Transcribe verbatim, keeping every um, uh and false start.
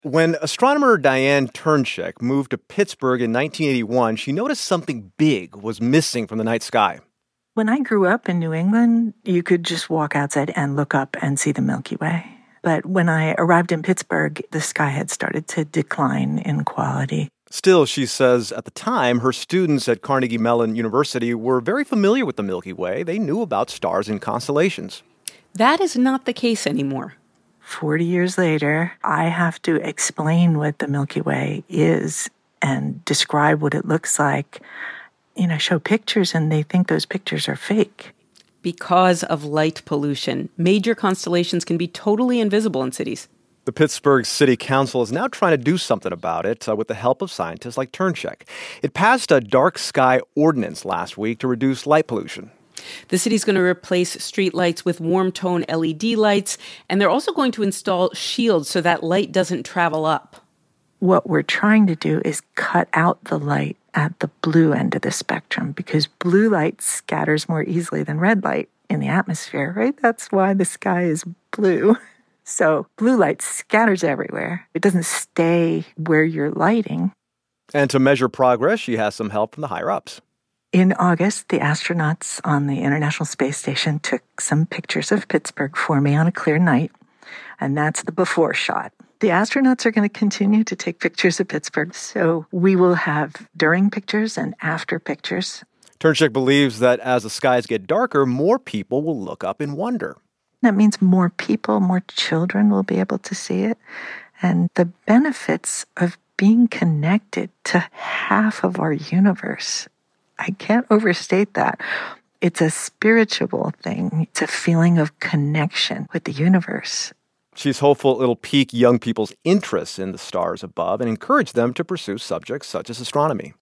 When astronomer Diane Turnchek moved to Pittsburgh in nineteen eighty-one, she noticed something big was missing from the night sky. When I grew up in New England, you could just walk outside and look up and see the Milky Way. But when I arrived in Pittsburgh, the sky had started to decline in quality. Still, she says at the time, her students at Carnegie Mellon University were very familiar with the Milky Way. They knew about stars and constellations. That is not the case anymore. Forty years later, I have to explain what the Milky Way is and describe what it looks like. You know, show pictures, and they think those pictures are fake. Because of light pollution, major constellations can be totally invisible in cities. The Pittsburgh City Council is now trying to do something about it uh, with the help of scientists like Turnchek. It passed a dark sky ordinance last week to reduce light pollution. The city's going to replace streetlights with warm-tone L E D lights, and they're also going to install shields so that light doesn't travel up. What we're trying to do is cut out the light at the blue end of the spectrum, because blue light scatters more easily than red light in the atmosphere, right? That's why the sky is blue. So blue light scatters everywhere. It doesn't stay where you're lighting. And to measure progress, she has some help from the higher-ups. In August, the astronauts on the International Space Station took some pictures of Pittsburgh for me on a clear night, and that's the before shot. The astronauts are going to continue to take pictures of Pittsburgh, so we will have during pictures and after pictures. Turnchek believes that as the skies get darker, more people will look up in wonder. That means more people, more children will be able to see it. And the benefits of being connected to half of our universe, I can't overstate that. It's a spiritual thing. It's a feeling of connection with the universe. She's hopeful it'll pique young people's interest in the stars above and encourage them to pursue subjects such as astronomy.